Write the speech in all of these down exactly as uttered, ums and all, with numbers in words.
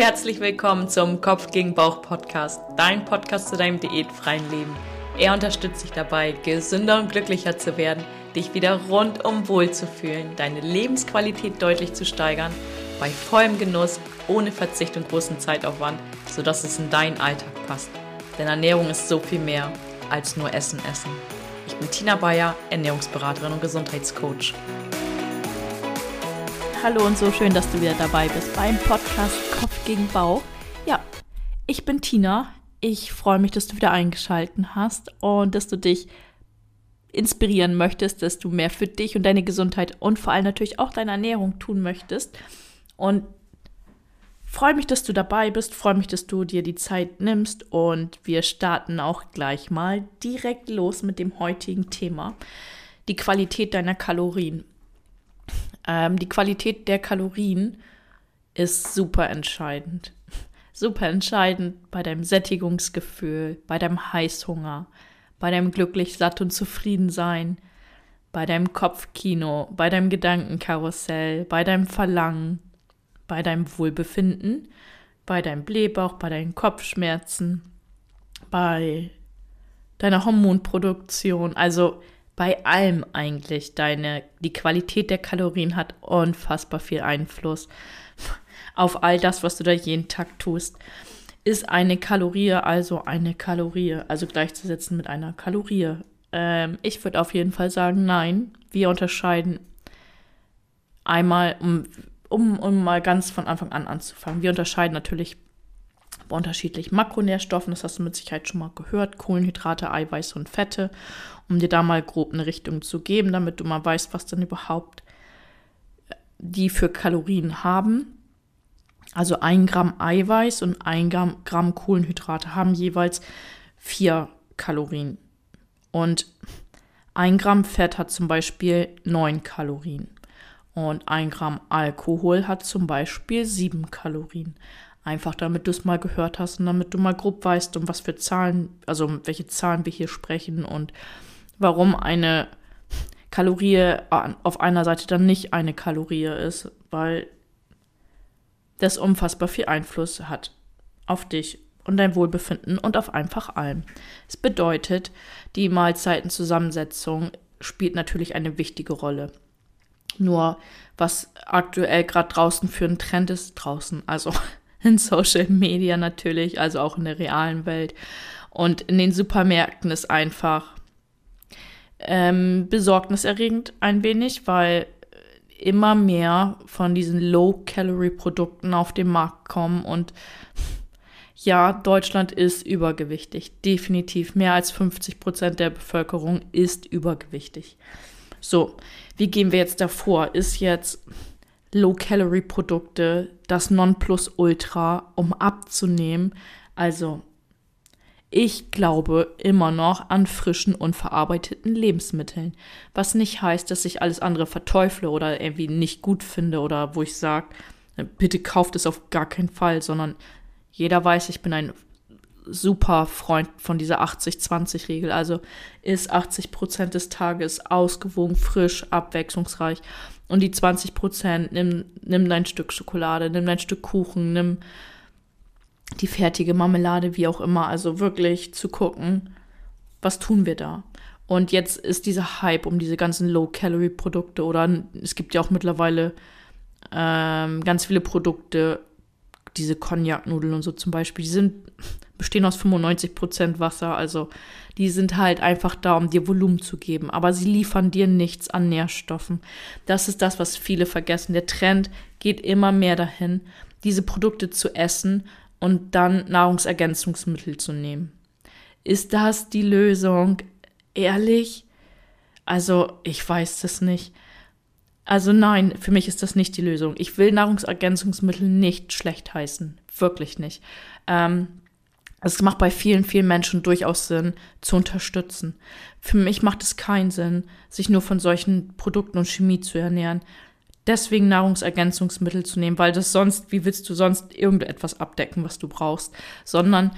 Herzlich willkommen zum Kopf gegen Bauch Podcast, dein Podcast zu deinem diätfreien Leben. Er unterstützt dich dabei, gesünder und glücklicher zu werden, dich wieder rundum wohl zu fühlen, deine Lebensqualität deutlich zu steigern, bei vollem Genuss, ohne Verzicht und großen Zeitaufwand, sodass es in deinen Alltag passt. Denn Ernährung ist so viel mehr als nur Essen, Essen. Ich bin Tina Bayer, Ernährungsberaterin und Gesundheitscoach. Hallo und so schön, dass du wieder dabei bist beim Podcast Kopf gegen Bauch. Ja, ich bin Tina. Ich freue mich, dass du wieder eingeschaltet hast und dass du dich inspirieren möchtest, dass du mehr für dich und deine Gesundheit und vor allem natürlich auch deine Ernährung tun möchtest. Und freue mich, dass du dabei bist, freue mich, dass du dir die Zeit nimmst und wir starten auch gleich mal direkt los mit dem heutigen Thema, die Qualität deiner Kalorien. Ähm, die Qualität der Kalorien ist super entscheidend. Super entscheidend bei deinem Sättigungsgefühl, bei deinem Heißhunger, bei deinem glücklich, satt und zufrieden sein, bei deinem Kopfkino, bei deinem Gedankenkarussell, bei deinem Verlangen, bei deinem Wohlbefinden, bei deinem Blähbauch, bei deinen Kopfschmerzen, bei deiner Hormonproduktion, also bei allem eigentlich. Deine, die Qualität der Kalorien hat unfassbar viel Einfluss auf all das, was du da jeden Tag tust. Ist eine Kalorie also eine Kalorie, also gleichzusetzen mit einer Kalorie? Ähm, ich würde auf jeden Fall sagen, nein. Wir unterscheiden einmal, um, um, um mal ganz von Anfang an anzufangen, wir unterscheiden natürlich bei unterschiedlichen Makronährstoffen, das hast du mit Sicherheit schon mal gehört, Kohlenhydrate, Eiweiße und Fette, um dir da mal grob eine Richtung zu geben, damit du mal weißt, was dann überhaupt die für Kalorien haben. Also ein Gramm Eiweiß und ein Gramm, Gramm Kohlenhydrate haben jeweils vier Kalorien. Und ein Gramm Fett hat zum Beispiel neun Kalorien. Und ein Gramm Alkohol hat zum Beispiel sieben Kalorien. Einfach damit du es mal gehört hast und damit du mal grob weißt, um was für Zahlen, also um welche Zahlen wir hier sprechen und warum eine Kalorie auf einer Seite dann nicht eine Kalorie ist, weil das unfassbar viel Einfluss hat auf dich und dein Wohlbefinden und auf einfach allem. Es bedeutet, die Mahlzeitenzusammensetzung spielt natürlich eine wichtige Rolle. Nur was aktuell gerade draußen für ein Trend ist, draußen, also in Social Media natürlich, also auch in der realen Welt und in den Supermärkten ist einfach ähm, besorgniserregend ein wenig, weil immer mehr von diesen Low-Calorie-Produkten auf den Markt kommen und ja, Deutschland ist übergewichtig, definitiv. Mehr als fünfzig Prozent der Bevölkerung ist übergewichtig. So, wie gehen wir jetzt davor? Ist jetzt Low-Calorie-Produkte das Nonplusultra, um abzunehmen? Also, ich glaube immer noch an frischen, unverarbeiteten Lebensmitteln. Was nicht heißt, dass ich alles andere verteufle oder irgendwie nicht gut finde oder wo ich sage, bitte kauft es auf gar keinen Fall, sondern jeder weiß, ich bin ein super Freund von dieser achtzig zwanzig Regel. Also ist achtzig Prozent des Tages ausgewogen, frisch, abwechslungsreich. Und die zwanzig Prozent, nimm, nimm dein Stück Schokolade, nimm dein Stück Kuchen, nimm die fertige Marmelade, wie auch immer. Also wirklich zu gucken, was tun wir da? Und jetzt ist dieser Hype um diese ganzen Low-Calorie-Produkte oder es gibt ja auch mittlerweile ähm, ganz viele Produkte, diese Cognac-Nudeln und so zum Beispiel, die sind, bestehen aus fünfundneunzig Prozent Wasser, also die sind halt einfach da, um dir Volumen zu geben, aber sie liefern dir nichts an Nährstoffen. Das ist das, was viele vergessen. Der Trend geht immer mehr dahin, diese Produkte zu essen und dann Nahrungsergänzungsmittel zu nehmen. Ist das die Lösung? Ehrlich? Also, ich weiß das nicht. Also nein, für mich ist das nicht die Lösung. Ich will Nahrungsergänzungsmittel nicht schlecht heißen. Wirklich nicht. Ähm, es macht bei vielen, vielen Menschen durchaus Sinn, zu unterstützen. Für mich macht es keinen Sinn, sich nur von solchen Produkten und Chemie zu ernähren. Deswegen Nahrungsergänzungsmittel zu nehmen, weil das sonst, wie willst du sonst irgendetwas abdecken, was du brauchst? Sondern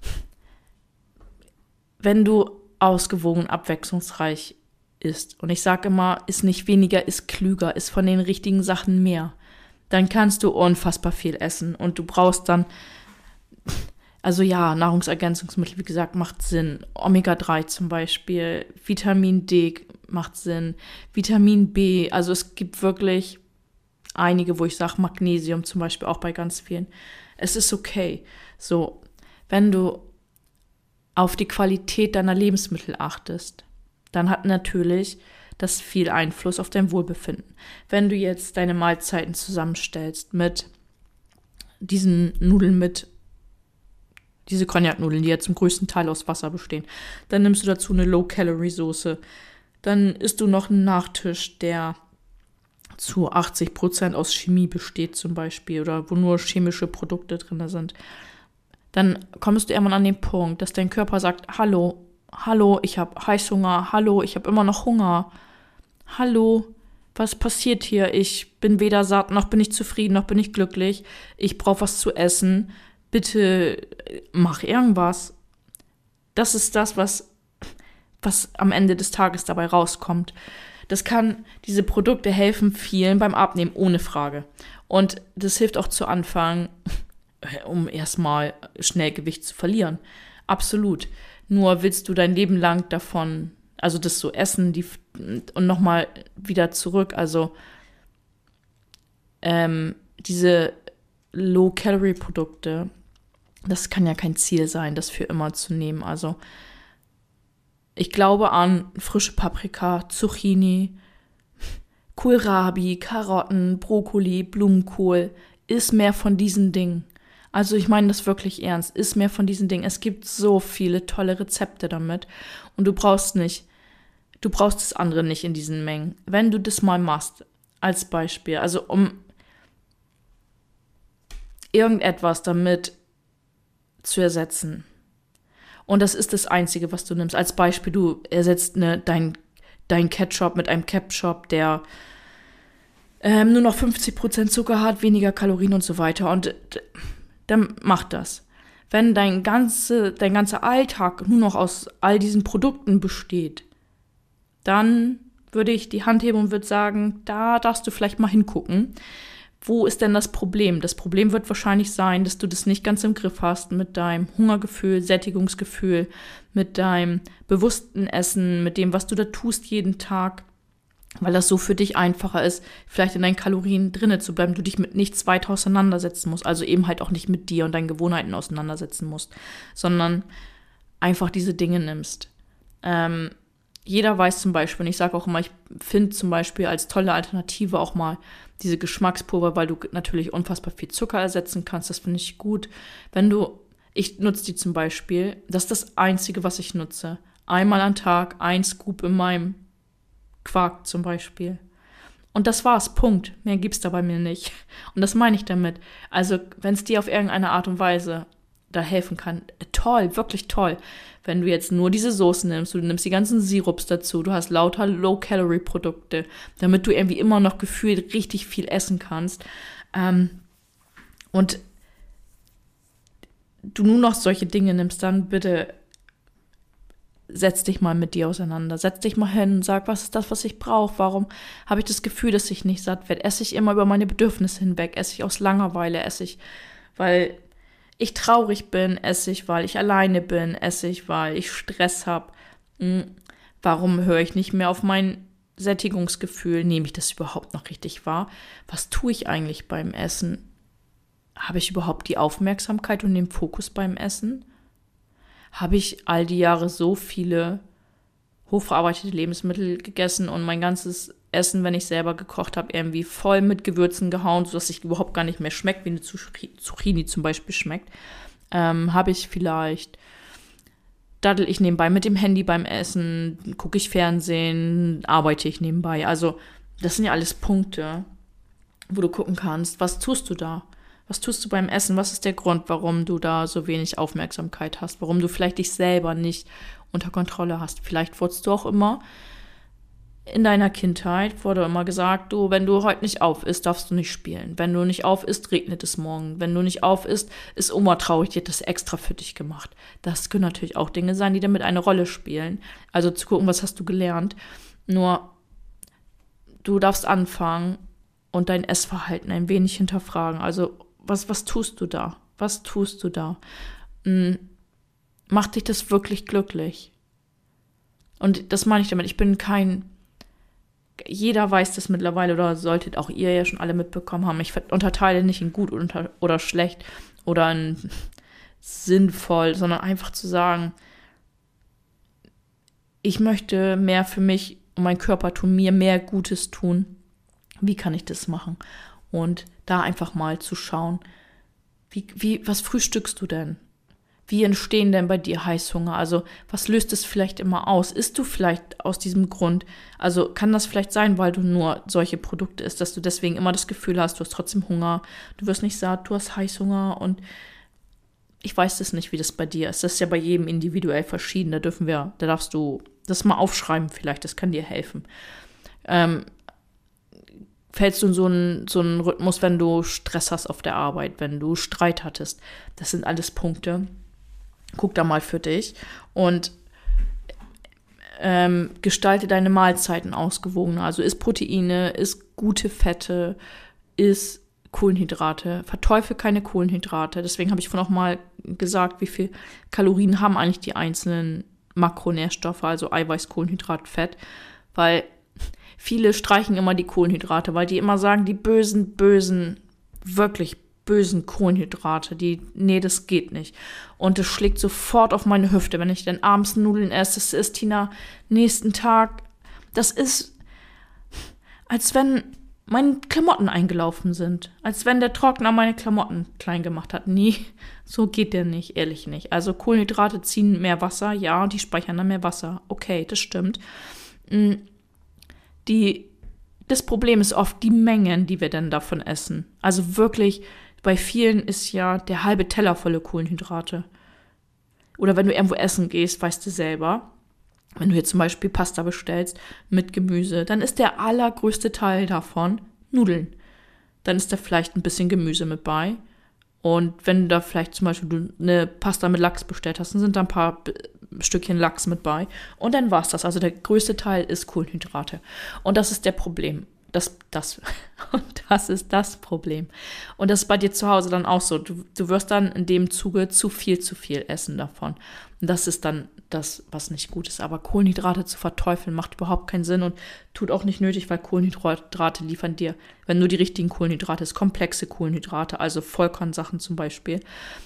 wenn du ausgewogen, abwechslungsreich isst. Und ich sage immer, ist nicht weniger, ist klüger, ist von den richtigen Sachen mehr. dann kannst du unfassbar viel essen. Und du brauchst dann, also ja, Nahrungsergänzungsmittel, wie gesagt, macht Sinn. Omega drei zum Beispiel, Vitamin D macht Sinn, Vitamin B. Also es gibt wirklich einige, wo ich sage, Magnesium zum Beispiel auch bei ganz vielen. Es ist okay. So, wenn du auf die Qualität deiner Lebensmittel achtest, dann hat natürlich das viel Einfluss auf dein Wohlbefinden. Wenn du jetzt deine Mahlzeiten zusammenstellst mit diesen Nudeln mit, diese Cognac-Nudeln, die ja zum größten Teil aus Wasser bestehen, dann nimmst du dazu eine Low-Calorie-Soße. Dann isst du noch einen Nachtisch, der zu achtzig Prozent aus Chemie besteht zum Beispiel oder wo nur chemische Produkte drin sind. Dann kommst du irgendwann an den Punkt, dass dein Körper sagt, hallo, hallo, ich habe Heißhunger, hallo, ich habe immer noch Hunger, hallo, was passiert hier? Ich bin weder satt, noch bin ich zufrieden, noch bin ich glücklich, ich brauche was zu essen, bitte mach irgendwas. Das ist das, was, was am Ende des Tages dabei rauskommt. Das kann, diese Produkte helfen vielen beim Abnehmen, ohne Frage. Und das hilft auch zu Anfang, um erstmal schnell Gewicht zu verlieren. Absolut. Nur willst du dein Leben lang davon, also das so essen die, und nochmal wieder zurück, also ähm, diese Low-Calorie-Produkte, das kann ja kein Ziel sein, das für immer zu nehmen. Also ich glaube an frische Paprika, Zucchini, Kohlrabi, Karotten, Brokkoli, Blumenkohl. Iss mehr von diesen Dingen. Also ich meine das wirklich ernst. Iss mehr von diesen Dingen. Es gibt so viele tolle Rezepte damit. Und du brauchst nicht, du brauchst das andere nicht in diesen Mengen. Wenn du das mal machst, als Beispiel, also um irgendetwas damit zu ersetzen. Und das ist das Einzige, was du nimmst. Als Beispiel, du ersetzt ne, dein, dein Ketchup mit einem Ketchup, der ähm, nur noch fünfzig Prozent Zucker hat, weniger Kalorien und so weiter. Und d- dann mach das. Wenn dein, ganze, dein ganzer Alltag nur noch aus all diesen Produkten besteht, dann würde ich die Hand heben und würde sagen, da darfst du vielleicht mal hingucken. Wo ist denn das Problem? Das Problem wird wahrscheinlich sein, dass du das nicht ganz im Griff hast mit deinem Hungergefühl, Sättigungsgefühl, mit deinem bewussten Essen, mit dem, was du da tust jeden Tag, weil das so für dich einfacher ist, vielleicht in deinen Kalorien drinne zu bleiben, du dich mit nichts weiter auseinandersetzen musst, also eben halt auch nicht mit dir und deinen Gewohnheiten auseinandersetzen musst, sondern einfach diese Dinge nimmst. Ähm, jeder weiß zum Beispiel, und ich sage auch immer, ich finde zum Beispiel als tolle Alternative auch mal diese Geschmackspulver, weil du natürlich unfassbar viel Zucker ersetzen kannst, das finde ich gut. Wenn du, ich nutze die zum Beispiel, das ist das Einzige, was ich nutze. Einmal am Tag, ein Scoop in meinem Quark zum Beispiel. Und das war's, Punkt. Mehr gibt's da bei mir nicht. Und das meine ich damit. Also, wenn es dir auf irgendeine Art und Weise da helfen kann, toll, wirklich toll. Wenn du jetzt nur diese Soßen nimmst, du nimmst die ganzen Sirups dazu, du hast lauter Low-Calorie-Produkte, damit du irgendwie immer noch gefühlt richtig viel essen kannst. Ähm, und du nur noch solche Dinge nimmst, dann bitte setz dich mal mit dir auseinander. Setz dich mal hin und sag, was ist das, was ich brauche? Warum habe ich das Gefühl, dass ich nicht satt werde? Esse ich immer über meine Bedürfnisse hinweg? Esse ich aus Langeweile? Esse ich, weil ich traurig bin? Esse ich, weil ich alleine bin? Esse ich, weil ich Stress habe? Warum höre ich nicht mehr auf mein Sättigungsgefühl? Nehme ich das überhaupt noch richtig wahr? Was tue ich eigentlich beim Essen? Habe ich überhaupt die Aufmerksamkeit und den Fokus beim Essen? Habe ich all die Jahre so viele hochverarbeitete Lebensmittel gegessen und mein ganzes Essen, wenn ich selber gekocht habe, irgendwie voll mit Gewürzen gehauen, sodass es überhaupt gar nicht mehr schmeckt, wie eine Zucchini zum Beispiel schmeckt. Ähm, habe ich vielleicht, daddel ich nebenbei mit dem Handy beim Essen, gucke ich Fernsehen, arbeite ich nebenbei. Also das sind ja alles Punkte, wo du gucken kannst, was tust du da? Was tust du beim Essen? Was ist der Grund, warum du da so wenig Aufmerksamkeit hast? Warum du vielleicht dich selber nicht unter Kontrolle hast? Vielleicht wurdest du auch immer in deiner Kindheit, wurde immer gesagt, du, wenn du heute nicht auf isst, darfst du nicht spielen. Wenn du nicht auf isst, regnet es morgen. Wenn du nicht auf isst, ist Oma traurig, die hat das extra für dich gemacht. Das können natürlich auch Dinge sein, die damit eine Rolle spielen. Also zu gucken, was hast du gelernt. Nur, du darfst anfangen und dein Essverhalten ein wenig hinterfragen. Also was, was tust du da? Was tust du da? Hm, macht dich das wirklich glücklich? Und das meine ich damit. Ich bin kein, jeder weiß das mittlerweile oder solltet auch ihr ja schon alle mitbekommen haben. Ich unterteile nicht in gut oder, oder schlecht oder in sinnvoll, sondern einfach zu sagen, ich möchte mehr für mich und meinen Körper tun, mir mehr Gutes tun. Wie kann ich das machen? Und da einfach mal zu schauen, wie, wie, was frühstückst du denn? Wie entstehen denn bei dir Heißhunger? Also was löst es vielleicht immer aus? Isst du vielleicht aus diesem Grund? Also kann das vielleicht sein, weil du nur solche Produkte isst, dass du deswegen immer das Gefühl hast, du hast trotzdem Hunger, du wirst nicht satt, du hast Heißhunger und ich weiß es nicht, wie das bei dir ist. Das ist ja bei jedem individuell verschieden. Da dürfen wir, da darfst du das mal aufschreiben vielleicht, das kann dir helfen. Ähm, fällst du in so einen, so einen Rhythmus, wenn du Stress hast auf der Arbeit, wenn du Streit hattest? Das sind alles Punkte. Guck da mal für dich und ähm, gestalte deine Mahlzeiten ausgewogener. Also isst Proteine, isst gute Fette, isst Kohlenhydrate. Verteufel keine Kohlenhydrate. Deswegen habe ich vorhin auch mal gesagt, wie viel Kalorien haben eigentlich die einzelnen Makronährstoffe, also Eiweiß, Kohlenhydrat, Fett. Weil viele streichen immer die Kohlenhydrate, weil die immer sagen, die bösen, bösen, wirklich bösen Kohlenhydrate, die, nee, das geht nicht. Und das schlägt sofort auf meine Hüfte, wenn ich dann abends Nudeln esse. Das ist, Tina, nächsten Tag, das ist, als wenn meine Klamotten eingelaufen sind. Als wenn der Trockner meine Klamotten klein gemacht hat. Nee, so geht der nicht, ehrlich nicht. Also Kohlenhydrate ziehen mehr Wasser, ja, und die speichern dann mehr Wasser. Okay, das stimmt. Die, das Problem ist oft die Mengen, die wir dann davon essen. Also wirklich, bei vielen ist ja der halbe Teller volle Kohlenhydrate. Oder wenn du irgendwo essen gehst, weißt du selber, wenn du hier zum Beispiel Pasta bestellst mit Gemüse, dann ist der allergrößte Teil davon Nudeln. Dann ist da vielleicht ein bisschen Gemüse mit bei. Und wenn du da vielleicht zum Beispiel du eine Pasta mit Lachs bestellt hast, dann sind da ein paar Stückchen Lachs mit bei. Und dann war's das. Also der größte Teil ist Kohlenhydrate. Und das ist der Problem. Das, das, und das ist das Problem. Und das ist bei dir zu Hause dann auch so. Du, du wirst dann in dem Zuge zu viel, zu viel essen davon. Und das ist dann das, was nicht gut ist. Aber Kohlenhydrate zu verteufeln macht überhaupt keinen Sinn und tut auch nicht nötig, weil Kohlenhydrate liefern dir, wenn du die richtigen Kohlenhydrate hast, komplexe Kohlenhydrate, also Vollkornsachen zum Beispiel,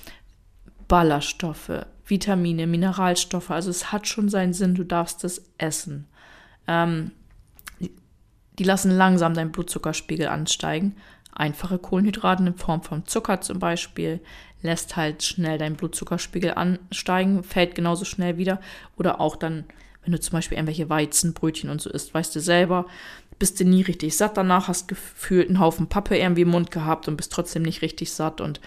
Ballaststoffe, Vitamine, Mineralstoffe. Also es hat schon seinen Sinn, du darfst es essen. Ähm, Die lassen langsam deinen Blutzuckerspiegel ansteigen. Einfache Kohlenhydrate in Form von Zucker zum Beispiel lässt halt schnell deinen Blutzuckerspiegel ansteigen, fällt genauso schnell wieder. Oder auch dann, wenn du zum Beispiel irgendwelche Weizenbrötchen und so isst, weißt du selber, bist du nie richtig satt danach, hast gefühlt einen Haufen Pappe irgendwie im Mund gehabt und bist trotzdem nicht richtig satt und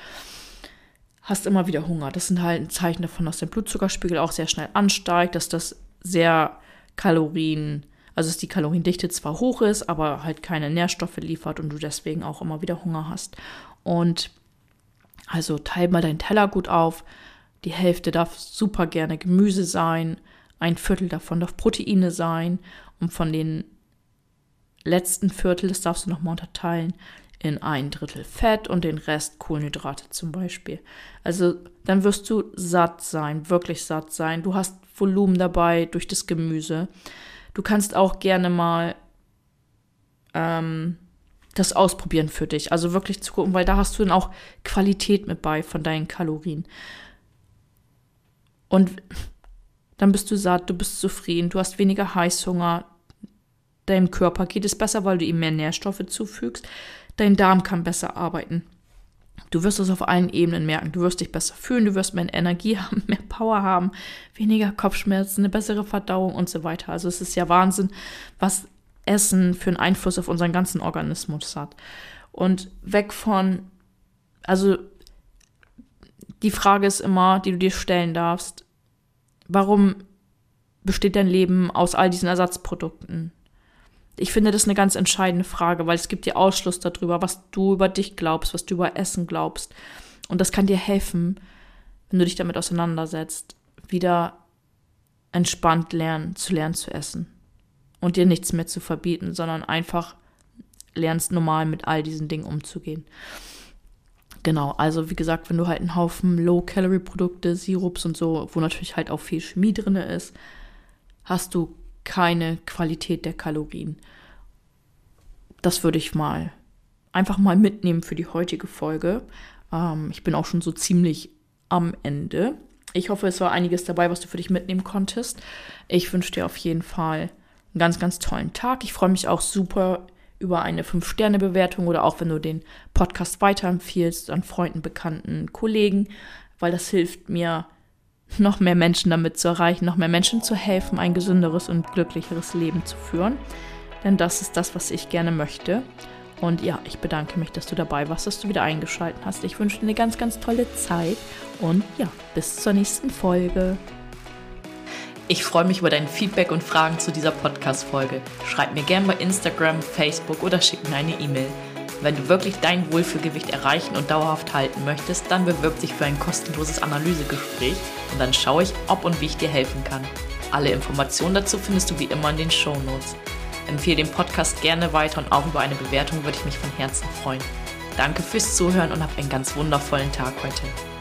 hast immer wieder Hunger. Das sind halt ein Zeichen davon, dass dein Blutzuckerspiegel auch sehr schnell ansteigt, dass das sehr Kalorien Also dass die Kaloriendichte zwar hoch ist, aber halt keine Nährstoffe liefert und du deswegen auch immer wieder Hunger hast. Und also teil mal deinen Teller gut auf. Die Hälfte darf super gerne Gemüse sein. Ein Viertel davon darf Proteine sein. Und von den letzten Viertel, das darfst du nochmal unterteilen, in ein Drittel Fett und den Rest Kohlenhydrate zum Beispiel. Also dann wirst du satt sein, wirklich satt sein. Du hast Volumen dabei durch das Gemüse. Du kannst auch gerne mal ähm, das ausprobieren für dich. Also wirklich zu gucken, weil da hast du dann auch Qualität mit bei von deinen Kalorien. Und dann bist du satt, du bist zufrieden, du hast weniger Heißhunger. Deinem Körper geht es besser, weil du ihm mehr Nährstoffe zufügst. Dein Darm kann besser arbeiten. Du wirst es auf allen Ebenen merken. Du wirst dich besser fühlen, du wirst mehr Energie haben, mehr Power haben, weniger Kopfschmerzen, eine bessere Verdauung und so weiter. Also es ist ja Wahnsinn, was Essen für einen Einfluss auf unseren ganzen Organismus hat. Und weg von, also die Frage ist immer, die du dir stellen darfst, warum besteht dein Leben aus all diesen Ersatzprodukten? Ich finde, das ist eine ganz entscheidende Frage, weil es gibt dir Ausschluss darüber, was du über dich glaubst, was du über Essen glaubst. Und das kann dir helfen, wenn du dich damit auseinandersetzt, wieder entspannt lernen, zu lernen zu essen. Und dir nichts mehr zu verbieten, sondern einfach lernst normal mit all diesen Dingen umzugehen. Genau, also wie gesagt, wenn du halt einen Haufen Low-Calorie-Produkte, Sirups und so, wo natürlich halt auch viel Chemie drin ist, hast du keine Qualität der Kalorien. Das würde ich mal einfach mal mitnehmen für die heutige Folge. Ähm, ich bin auch schon so ziemlich am Ende. Ich hoffe, es war einiges dabei, was du für dich mitnehmen konntest. Ich wünsche dir auf jeden Fall einen ganz, ganz tollen Tag. Ich freue mich auch super über eine fünf Sterne Bewertung oder auch wenn du den Podcast weiterempfiehlst an Freunden, Bekannten, Kollegen, weil das hilft mir, noch mehr Menschen damit zu erreichen, noch mehr Menschen zu helfen, ein gesünderes und glücklicheres Leben zu führen. Denn das ist das, was ich gerne möchte. Und ja, ich bedanke mich, dass du dabei warst, dass du wieder eingeschaltet hast. Ich wünsche dir eine ganz, ganz tolle Zeit und ja, bis zur nächsten Folge. Ich freue mich über dein Feedback und Fragen zu dieser Podcast-Folge. Schreib mir gerne bei Instagram, Facebook oder schick mir eine E-Mail. Wenn du wirklich dein Wohlfühlgewicht erreichen und dauerhaft halten möchtest, dann bewirb dich für ein kostenloses Analysegespräch und dann schaue ich, ob und wie ich dir helfen kann. Alle Informationen dazu findest du wie immer in den Shownotes. Empfehle den Podcast gerne weiter und auch über eine Bewertung würde ich mich von Herzen freuen. Danke fürs Zuhören und hab einen ganz wundervollen Tag heute.